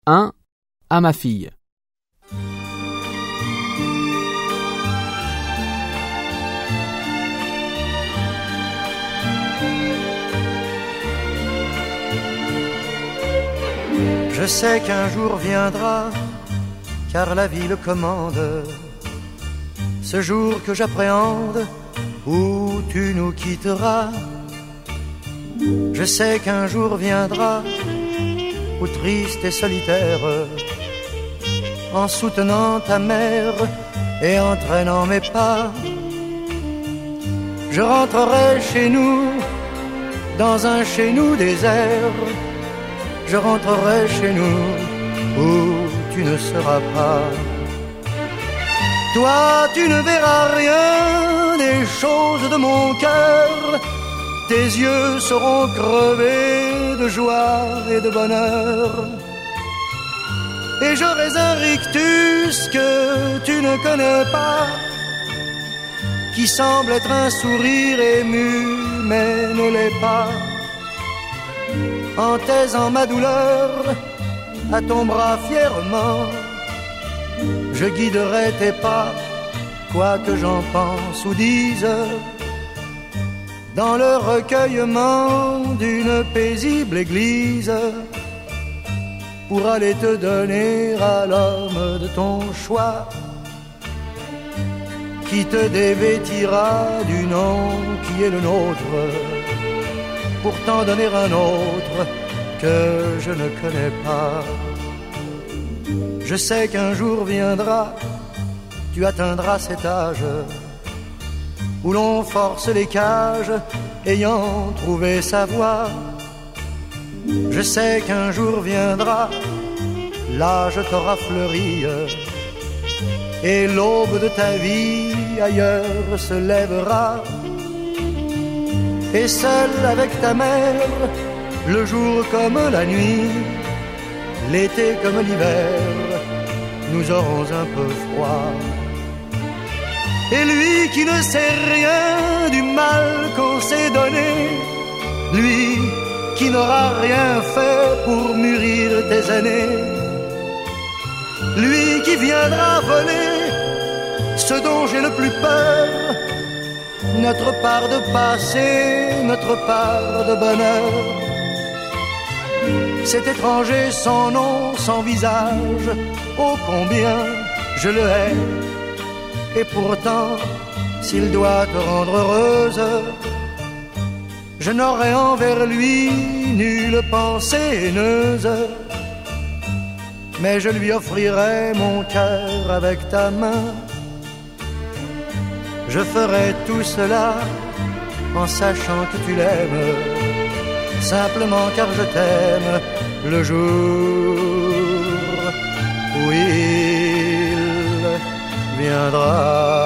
1. À ma fille. Je sais qu'un jour viendra, car la vie le commande, ce jour que j'appréhende, où tu nous quitteras. Je sais qu'un jour viendra, où triste et solitaire, en soutenant ta mère et en traînant mes pas, je rentrerai chez nous, dans un chez nous désert. Je rentrerai chez nous, où tu ne seras pas. Toi, tu ne verras rien des choses de mon cœur. Tes yeux seront crevés de joie et de bonheur. Et j'aurai un rictus que tu ne connais pas, qui semble être un sourire ému, mais ne l'est pas. En taisant ma douleur à ton bras fièrement, je guiderai tes pas, quoi que j'en pense ou dise, dans le recueillement d'une paisible église, pour aller te donner à l'homme de ton choix, qui te dévêtira du nom qui est le nôtre, pour t'en donner un autre que je ne connais pas. Je sais qu'un jour viendra, tu atteindras cet âge où l'on force les cages ayant trouvé sa voie. Je sais qu'un jour viendra, l'âge t'aura fleuri et l'aube de ta vie ailleurs se lèvera. Et seul avec ta mère, le jour comme la nuit, l'été comme l'hiver, nous aurons un peu froid. Et lui qui ne sait rien du mal qu'on s'est donné, lui qui n'aura rien fait pour mûrir tes années, lui qui viendra voler ce dont j'ai le plus peur, notre part de passé, notre part de bonheur. Cet étranger sans nom, sans visage, ô combien je le hais. Et pourtant, s'il doit te rendre heureuse, je n'aurai envers lui nulle pensée haineuse. Mais je lui offrirai mon cœur avec ta main. Je ferai tout cela en sachant que tu l'aimes, simplement car je t'aime, le jour où il viendra.